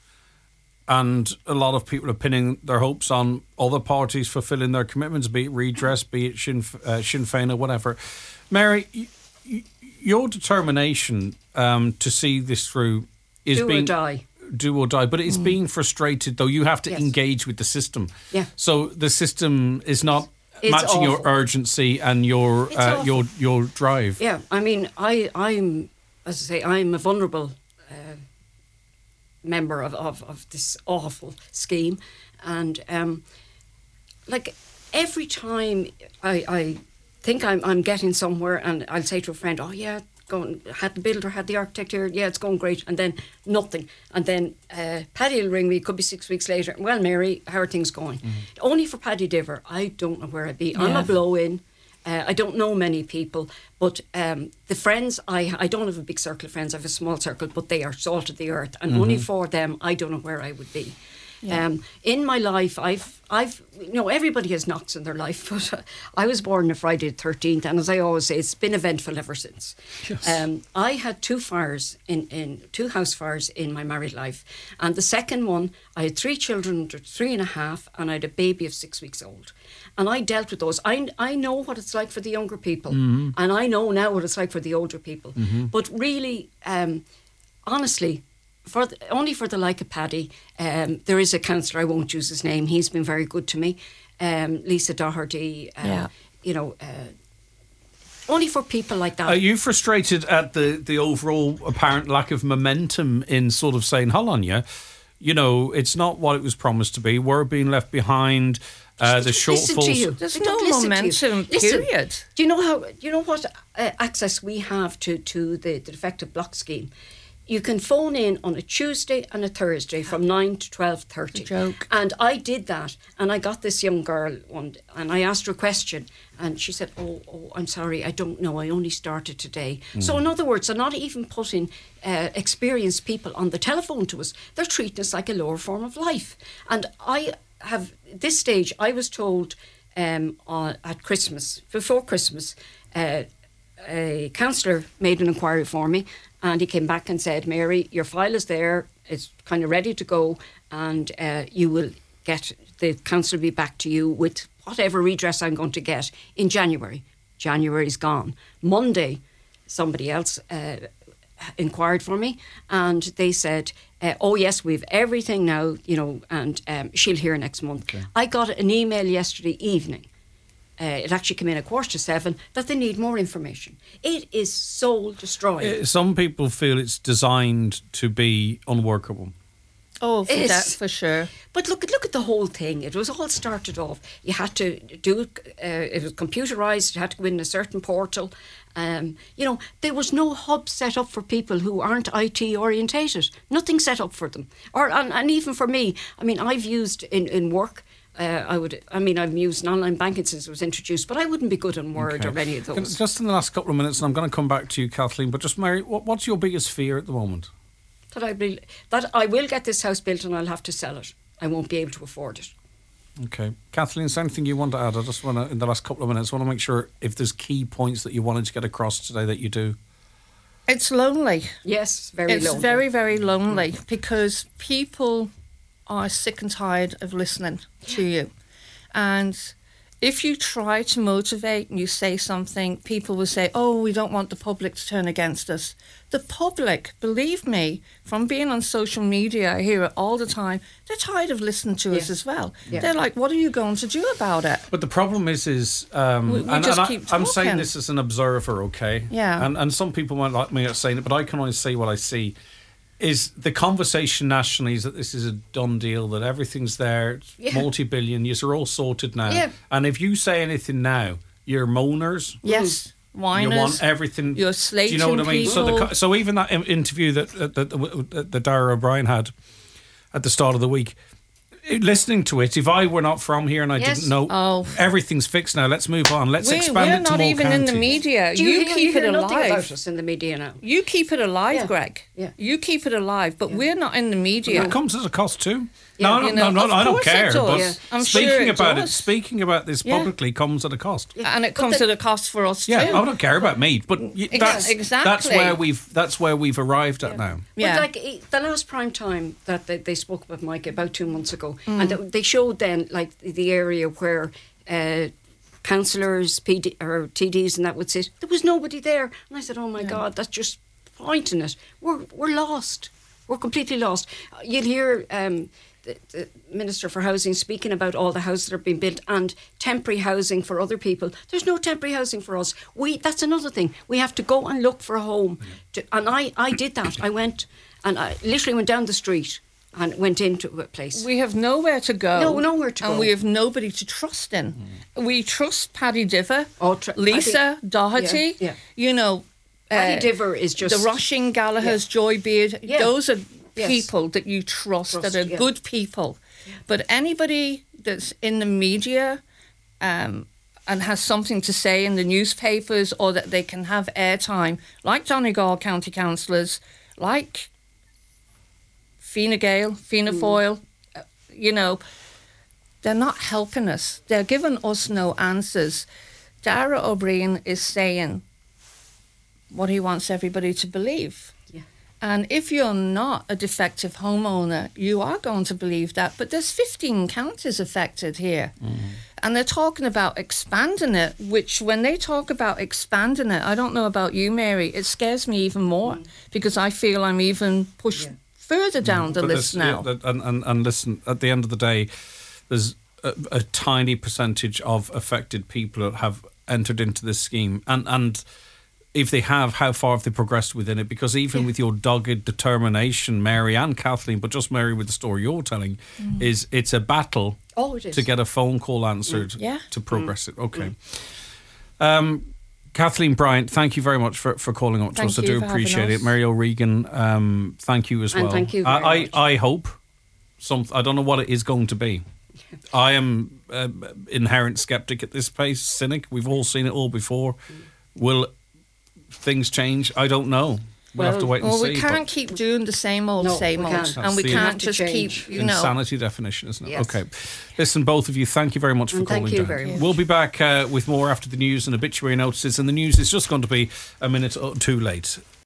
S2: And a lot of people are pinning their hopes on other parties fulfilling their commitments, be it redress, be it Sinn, uh, Sinn Féin or whatever. Mary, y- y- your determination um, to see this through is
S5: Do
S2: being...
S5: or die.
S2: do or die, but it's mm. being frustrated, though. You have to
S5: yes.
S2: engage with the system.
S5: Yeah.
S2: So the system is not
S5: it's
S2: matching
S5: awful.
S2: your urgency and your uh, your your drive.
S5: Yeah, I mean, I I'm as I say, I'm a vulnerable uh, member of, of of this awful scheme, and um, like every time I I think I'm I'm getting somewhere, and I'll say to a friend, "Oh yeah." Going, had the builder, had the architect here, yeah, it's going great, and then nothing. And then uh, Paddy will ring me, it could be six weeks later, well, Mary, how are things going? Mm-hmm. Only for Paddy Diver, I don't know where I'd be. Yeah. I'm a blow-in. Uh, I don't know many people, but um, the friends, I I don't have a big circle of friends, I have a small circle, but they are salt of the earth, and mm-hmm. only for them, I don't know where I would be.
S4: Yeah.
S5: Um, in my life, I've, I've, you know, everybody has knocks in their life, but uh, I was born on a Friday the thirteenth, and as I always say, it's been eventful ever since.
S2: Yes.
S5: Um, I had two fires in, in two house fires in my married life, and the second one, I had three children under three and a half, and I had a baby of six weeks old, and I dealt with those. I I know what it's like for the younger people,
S2: Mm-hmm.
S5: and I know now what it's like for the older people.
S2: Mm-hmm.
S5: But really, um, honestly. For the, only for the like of Paddy, um, there is a councillor, I won't use his name, he's been very good to me, um, Lisa Doherty, uh,
S4: Yeah.
S5: you know, uh, only for people like that.
S2: Are you frustrated at the, the overall apparent lack of momentum in sort of saying, hold on, yeah, you know, it's not what it was promised to be, we're being left behind, uh, the
S5: Listen to you.
S2: shortfalls.
S4: There's
S5: They
S4: no
S5: don't listen to you.
S4: momentum,
S5: Listen,
S4: period.
S5: Do you know how? Do you know what uh, access we have to to the, the defective block scheme? You can phone in on a Tuesday and a Thursday from nine to twelve thirty.
S4: Joke.
S5: And I did that, and I got this young girl one, and I asked her a question, and she said, "Oh, oh, I'm sorry, I don't know. I only started today."
S2: Mm.
S5: So, in other words, they're not even putting uh, experienced people on the telephone to us. They're treating us like a lower form of life. And I have at this stage, I was told um, uh, at Christmas, before Christmas. Uh, a councillor made an inquiry for me, and he came back and said, Mary, your file is there, it's kind of ready to go, and uh, you will get, the council will be back to you with whatever redress I'm going to get in January. January's gone. Monday, somebody else uh, inquired for me, and they said, uh, oh yes, we've everything now, you know, and um, she'll hear next month. Okay. I got an email yesterday evening. Uh, it actually came in at quarter to seven, that they need more information. It is soul destroying.
S2: Uh, Some people feel it's designed to be unworkable.
S4: Oh, for,
S5: It's-
S4: that, for sure.
S5: But look, look at the whole thing. It was all started off. You had to do it, uh, it was computerised, you had to go in a certain portal. Um, you know, there was no hub set up for people who aren't I T orientated. Nothing set up for them. Or And, and even for me, I mean, I've used in, in work, Uh, I would. I mean, I've used an online banking since it was introduced, but I wouldn't be good on Word
S2: Okay.
S5: or any of
S2: Can-
S5: those.
S2: Just in the last couple of minutes, and I'm going to come back to you, Kathleen, but just, Mary, what, what's your biggest fear at the moment?
S5: That I be, that I will get this house built and I'll have to sell it. I won't be able to afford it.
S2: Okay. Kathleen, is there anything you want to add? I just want to, in the last couple of minutes, I want to make sure if there's key points that you wanted to get across today that you do.
S4: It's lonely.
S5: Yes, very
S4: It's
S5: lonely.
S4: very, very lonely because people are sick and tired of listening to you. And if you try to motivate and you say something, people will say, oh, we don't want the public to turn against us. The public, believe me, from being on social media, I hear it all the time, they're tired of listening to us
S5: Yeah.
S4: as well.
S5: Yeah.
S4: They're like, what are you going to do about it?
S2: But the problem is, is um,
S4: We- we
S2: and,
S4: just
S2: and
S4: keep
S2: I, I'm saying
S4: talking.
S2: this as an observer, okay?
S4: Yeah.
S2: And and some people might like me at saying it, but I can only say what I see. Is the conversation nationally is that this is a done deal, that everything's there, it's
S5: Yeah.
S2: multi-billion, you're all sorted now.
S5: Yeah.
S2: And if you say anything now, you're moaners.
S4: Yes, whiners.
S2: You want everything.
S4: You're
S2: Do you know what I
S4: slating
S2: mean? So, the,
S4: people.
S2: co- so even that in- interview that that, that, that that Dara O'Brien had at the start of the week, it- listening to it, if I were not from here and I
S5: Yes.
S2: didn't know,
S4: Oh.
S2: everything's fixed now. Let's move on. Let's
S4: We,
S2: expand
S4: we're
S2: it to
S4: not
S2: more
S4: even in the
S2: counties.
S4: media.
S5: Do
S4: You,
S5: you, hear,
S4: keep
S5: you hear
S4: it
S5: nothing
S4: alive.
S5: about us in the media now?
S4: You keep it alive,
S5: Yeah.
S4: Greg.
S5: Yeah.
S4: You keep it alive, but we're not in the media.
S2: It comes at a cost too.
S5: Yeah,
S2: no, no,
S4: you know,
S2: no,
S4: of
S2: no, I don't
S4: course it
S2: care.
S4: does.
S2: But
S4: Yeah. I'm
S2: speaking
S4: sure it
S2: about
S4: does.
S2: it, speaking about this
S4: Yeah.
S2: publicly comes at a cost.
S4: And it
S5: But
S4: comes
S5: the-
S4: at a cost for us
S2: Yeah,
S4: too.
S2: I don't care about me, but y-
S4: Ex-
S2: that's
S4: exactly.
S2: that's where we've that's where we've arrived at now.
S4: Yeah.
S5: But like eh, the last prime time that they, they spoke about Mike about two months ago,
S4: Mm.
S5: and th- they showed then like the area where uh, councillors, P D or T Ds and that would sit. There was nobody there, and I said, "Oh my God, that's just pointing it. We're we're lost. We're completely lost." You'll hear um, the, the Minister for Housing speaking about all the houses that are being built and temporary housing for other people. There's no temporary housing for us. We that's another thing. We have to go and look for a home. To, and I, I did that. I went and I literally went down the street and went into a place.
S4: We have nowhere to go.
S5: No, nowhere to
S4: and
S5: go.
S4: we have nobody to trust in. We trust Paddy Diver,
S5: Oh, tr-
S4: Lisa
S5: Paddy-
S4: Doherty.
S5: Yeah, yeah.
S4: You know,
S5: Paddy
S4: uh,
S5: Diver is just
S4: the Rushing Gallagher's, Joy Beard.
S5: Yeah.
S4: Those are
S5: Yes.
S4: people that you trust,
S5: Trust,
S4: that are
S5: yeah.
S4: good people. But anybody that's in the media um, and has something to say in the newspapers, or that they can have airtime, like Donegal County councillors, like Fine Gael, Fianna Fáil, uh, you know, they're not helping us. They're giving us no answers. Dara O'Brien is saying what he wants everybody to believe.
S5: Yeah.
S4: And if you're not a defective homeowner, you are going to believe that. But there's fifteen counties affected here. Mm. And they're talking about expanding it, which when they talk about expanding it, I don't know about you, Mary, it scares me even more mm. because I feel I'm even pushed yeah. further down mm. the but list now.
S2: Yeah, and, and, and listen, at the end of the day, there's a, a tiny percentage of affected people that have entered into this scheme. And, and if they have, how far have they progressed within it? Because even yeah. with your dogged determination, Mary and Kathleen, but just Mary with the story you're telling, mm. is it's a battle
S5: oh, it is.
S2: to get a phone call answered
S4: mm. yeah.
S2: to progress
S5: mm.
S2: it. Okay. Mm. Um, Kathleen Bryant, thank you very much for, for calling up to
S4: thank
S2: us. I do appreciate it. Mary O'Regan, um, thank you as
S5: and
S2: well.
S5: Thank you very
S2: I,
S5: much.
S2: I, I hope, some, I don't know what it is going to be. I am an uh, inherent sceptic at this pace, cynic. We've all seen it all before. Will things change? I don't know. We'll
S4: well,
S2: have to wait and
S4: well,
S2: see.
S4: we can't keep doing the same old,
S5: no,
S4: same old.
S5: Can't.
S4: And we
S2: the
S4: can't just
S5: change.
S4: keep, you know.
S2: Insanity definition, isn't it?
S5: Yes.
S2: Okay. Listen, both of you, thank you very much for
S5: and
S2: calling
S5: thank you
S2: down.
S5: very much.
S2: We'll be back uh, with more after the news and obituary notices. And the news is just going to be a minute or two late.